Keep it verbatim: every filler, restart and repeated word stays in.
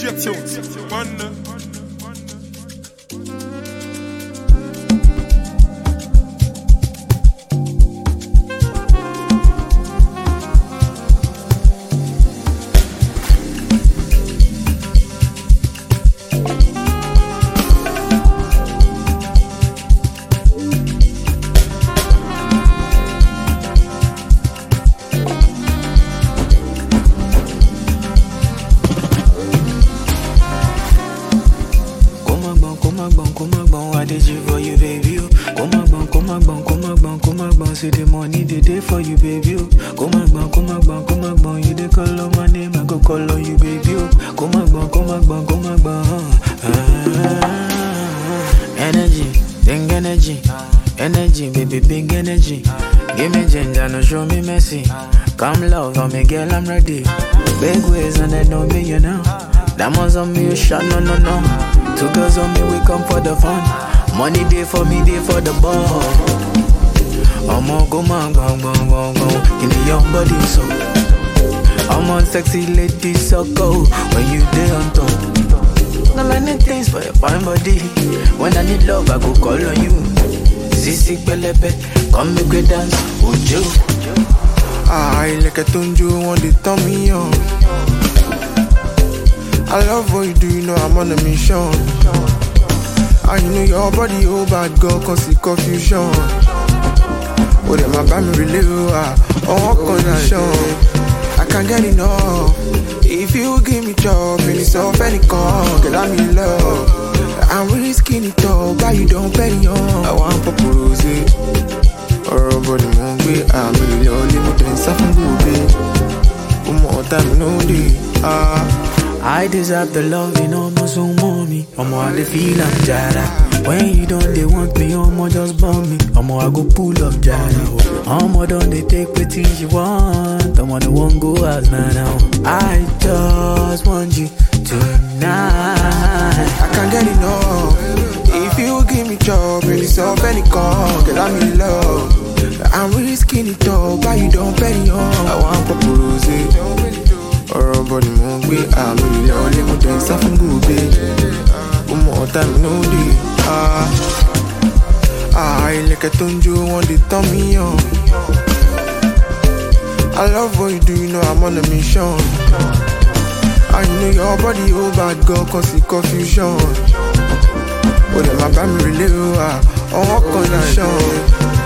D J Tilt, one. I did you for you, baby. Come on, bang, come on, bang, come on, bang, come on, bang. See the money they day for you, baby. Come on, bang, come on, bang, come on, bang. You they call on my name, I go call on you, baby. Come on, bang, come on, bang, come on, bang. Ah, energy, big energy, energy, baby, big energy. Give me ginger, no show me mercy. Come love on me, girl, I'm ready. Big ways and they know me, you know. Diamonds on me, you shot, no, no, no. Two girls on me, we come for the fun. Money day for me, day for the ball. I'm on go man, bang, bang, bang, bang. In the young body, so I'm on sexy lady, so go. When you day on top, no many things for your fine body. When I need love, I go call on you. Sisi Pelepe, come make we dance, would you? I like a tunju, want to turn me on. I love what you do, you know I'm on a mission. I know your body, oh bad girl, cause it's confusion. Oh, then my band really low, oh, condition. I can't get enough. If you give me job, and it's off any call, girl, I'm in love. I'm really skinny tall, but you don't pay me on. I want propose it. Oh, but the moon way, I'm really only more than something good. One more time, no day. Ah. I deserve the love, you know, more so mommy. I'm all the feel I'm jada. When you don't, they want me, I'm all just bomb me. I'm all I go pull up jada. I'm all done, they take the things you want. I'm all the one go as now now. I just want you tonight. I can't get enough. If you give me job, and it's off any call, girl, I'm in love. I'm really skinny tall, but you don't pay me on. I want propose it. Oh, but the moon way, I'm really only more than something good, baby. One more time, no day. Ah, ah, I like a tunju, want to turn me on. I love what you do, you know I'm on a mission. I know your body, oh bad girl, cause it's confusion. Oh, then my band really low, oh, what condition.